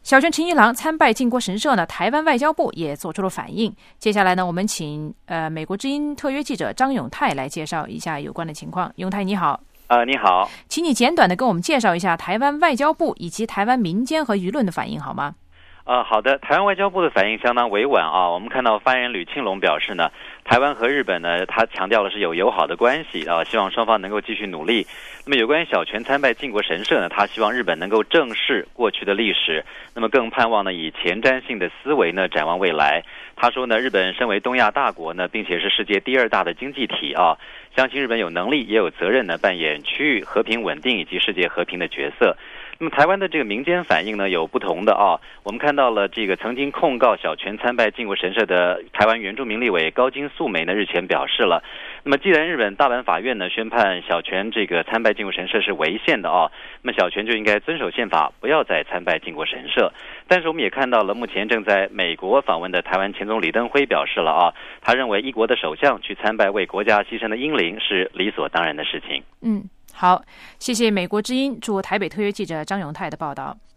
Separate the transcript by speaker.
Speaker 1: 小泉纯一郎参拜靖国神社呢，台湾外交部也做出了反应。接下来呢，我们请美国之音特约记者张永泰来介绍一下有关的情况。永泰你好。
Speaker 2: 你好，
Speaker 1: 请你简短的跟我们介绍一下台湾外交部以及台湾民间和舆论的反应好吗？
Speaker 2: 好的，台湾外交部的反应相当委婉啊。我们看到发言人吕庆龙表示呢，台湾和日本呢，他强调的是有友好的关系啊，希望双方能够继续努力。那么有关于小泉参拜靖国神社呢，他希望日本能够正视过去的历史，那么更盼望呢以前瞻性的思维呢展望未来。他说呢，日本身为东亚大国呢，并且是世界第2大的经济体啊，相信日本有能力也有责任呢扮演区域和平稳定以及世界和平的角色。那么台湾的这个民间反应呢有不同的啊，我们看到了这个曾经控告小泉参拜靖国神社的台湾原住民立委高金素梅呢日前表示了，那么既然日本大阪法院呢宣判小泉这个参拜靖国神社是违宪的啊，那么小泉就应该遵守宪法，不要再参拜靖国神社。但是我们也看到了，目前正在美国访问的台湾前总李登辉表示了啊，他认为一国的首相去参拜为国家牺牲的英灵是理所当然的事情。
Speaker 1: 好，谢谢美国之音驻台北特约记者张永泰的报道。